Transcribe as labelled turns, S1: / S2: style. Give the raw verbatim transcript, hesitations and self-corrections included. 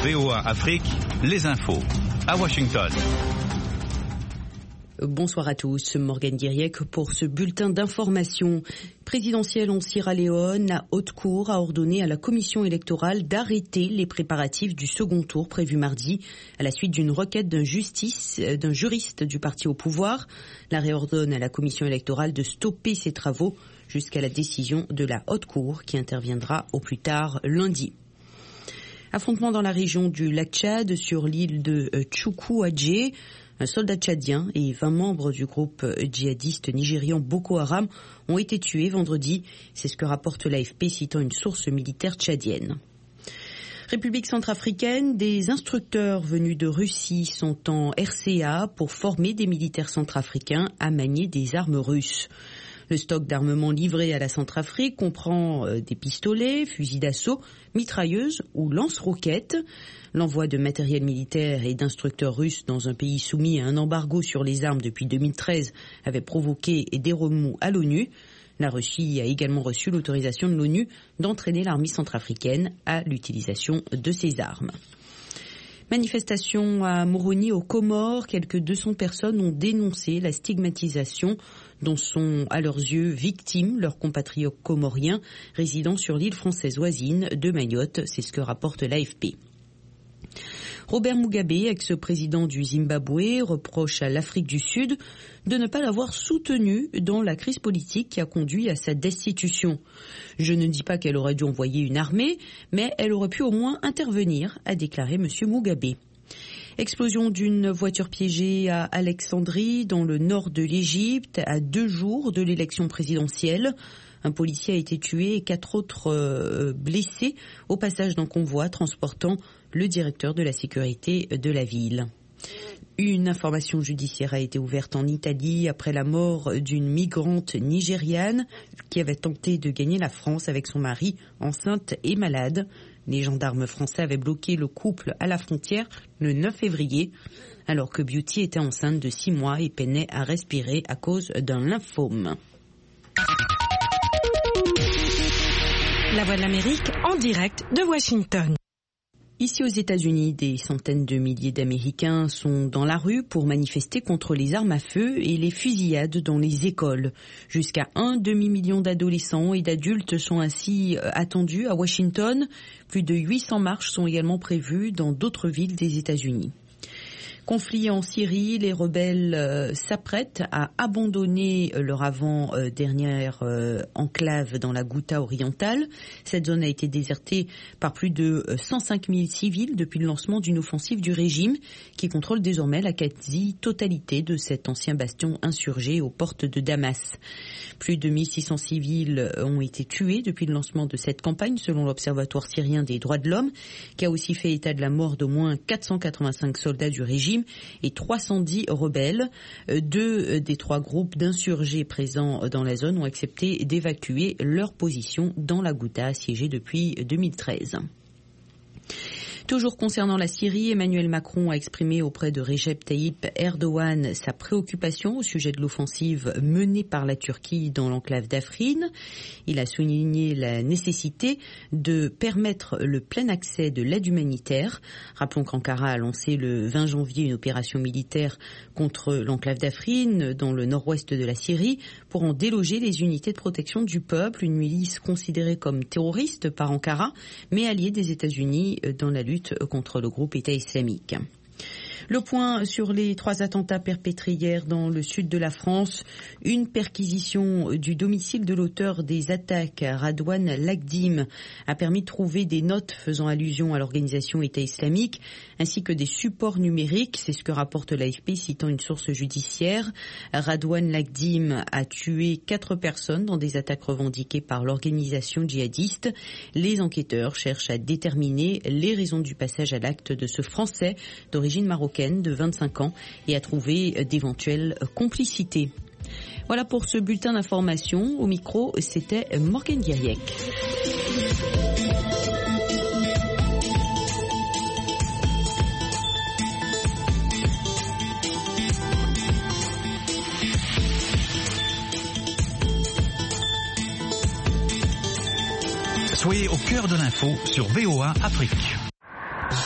S1: V O A Afrique, les infos. À Washington.
S2: Bonsoir à tous, Morgane Guiriec pour ce bulletin d'information présidentielle en Sierra Leone. La haute cour a ordonné à la commission électorale d'arrêter les préparatifs du second tour prévu mardi à la suite d'une requête d'un justice, d'un juriste du parti au pouvoir. La réordonne à la commission électorale de stopper ses travaux jusqu'à la décision de la haute cour qui interviendra au plus tard lundi. Affrontement dans la région du lac Tchad sur l'île de Tchoukou-Adjé. Un soldat tchadien et vingt membres du groupe djihadiste nigérian Boko Haram ont été tués vendredi. C'est ce que rapporte l'A F P citant une source militaire tchadienne. République centrafricaine, des instructeurs venus de Russie sont en R C A pour former des militaires centrafricains à manier des armes russes. Le stock d'armement livré à la Centrafrique comprend des pistolets, fusils d'assaut, mitrailleuses ou lance-roquettes. L'envoi de matériel militaire et d'instructeurs russes dans un pays soumis à un embargo sur les armes depuis deux mille treize avait provoqué des remous à l'ONU. La Russie a également reçu l'autorisation de l'ONU d'entraîner l'armée centrafricaine à l'utilisation de ces armes. Manifestation à Moroni, aux Comores. Quelques deux cents personnes ont dénoncé la stigmatisation dont sont à leurs yeux victimes leurs compatriotes comoriens résidant sur l'île française voisine de Mayotte. C'est ce que rapporte l'A F P. Robert Mugabe, ex-président du Zimbabwe, reproche à l'Afrique du Sud de ne pas l'avoir soutenu dans la crise politique qui a conduit à sa destitution. Je ne dis pas qu'elle aurait dû envoyer une armée, mais elle aurait pu au moins intervenir, a déclaré M. Mugabe. Explosion d'une voiture piégée à Alexandrie, dans le nord de l'Égypte, à deux jours de l'élection présidentielle. Un policier a été tué et quatre autres euh, blessés au passage d'un convoi transportant le directeur de la sécurité de la ville. Une information judiciaire a été ouverte en Italie après la mort d'une migrante nigériane qui avait tenté de gagner la France avec son mari, enceinte et malade. Les gendarmes français avaient bloqué le couple à la frontière le neuf février, alors que Beauty était enceinte de six mois et peinait à respirer à cause d'un lymphome.
S3: La Voix de l'Amérique en direct de Washington.
S2: Ici aux États-Unis, des centaines de milliers d'Américains sont dans la rue pour manifester contre les armes à feu et les fusillades dans les écoles. Jusqu'à un demi-million d'adolescents et d'adultes sont ainsi attendus à Washington. Plus de huit cents marches sont également prévues dans d'autres villes des États-Unis. Conflit en Syrie, les rebelles euh, s'apprêtent à abandonner leur avant-dernière euh, enclave dans la Ghouta orientale. Cette zone a été désertée par plus de cent cinq mille civils depuis le lancement d'une offensive du régime qui contrôle désormais la quasi-totalité de cet ancien bastion insurgé aux portes de Damas. Plus de mille six cents civils ont été tués depuis le lancement de cette campagne selon l'Observatoire syrien des droits de l'homme qui a aussi fait état de la mort d'au moins quatre cent quatre-vingt-cinq soldats du régime et trois cent dix rebelles. Deux des trois groupes d'insurgés présents dans la zone ont accepté d'évacuer leur position dans la Ghouta assiégée depuis deux mille treize. Toujours concernant la Syrie, Emmanuel Macron a exprimé auprès de Recep Tayyip Erdogan sa préoccupation au sujet de l'offensive menée par la Turquie dans l'enclave d'Afrine. Il a souligné la nécessité de permettre le plein accès de l'aide humanitaire. Rappelons qu'Ankara a lancé le vingt janvier une opération militaire contre l'enclave d'Afrine dans le nord-ouest de la Syrie pour en déloger les unités de protection du peuple, une milice considérée comme terroriste par Ankara, mais alliée des États-Unis dans la lutte contre le groupe État islamique. Le point sur les trois attentats perpétrés hier dans le sud de la France. Une perquisition du domicile de l'auteur des attaques, Radouane Lagdim, a permis de trouver des notes faisant allusion à l'organisation État islamique, ainsi que des supports numériques. C'est ce que rapporte l'A F P citant une source judiciaire. Radouane Lagdim a tué quatre personnes dans des attaques revendiquées par l'organisation djihadiste. Les enquêteurs cherchent à déterminer les raisons du passage à l'acte de ce Français d'origine marocaine de vingt-cinq ans et à trouver d'éventuelles complicités. Voilà pour ce bulletin d'information. Au micro, c'était Morgane Guiriec.
S1: Soyez au cœur de l'info sur V O A Afrique.